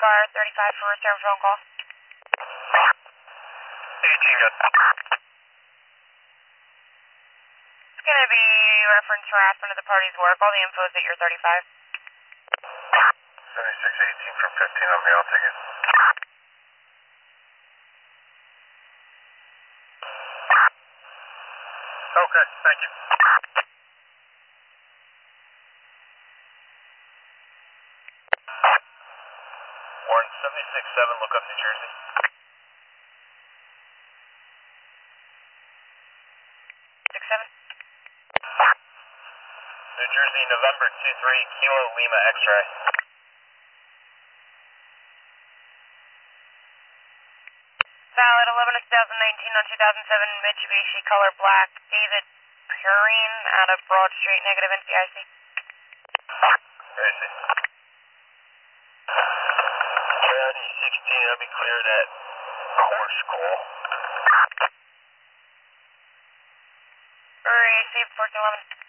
car 35 for return phone call. 18 got. It's going to be reference harassment of the party's work. All the info is at your 35. 7618 from 15 on me, I'll take it. Okay, thank you. 767, look up New Jersey. 67. New Jersey, November 23, Kilo Lima X-ray. Valid 11 of 2019 on 2007 Mitsubishi color black. David Purine out of Broad Street, negative NCIC. NCIC. 16, I'll be cleared at Horse School. Receive 1411.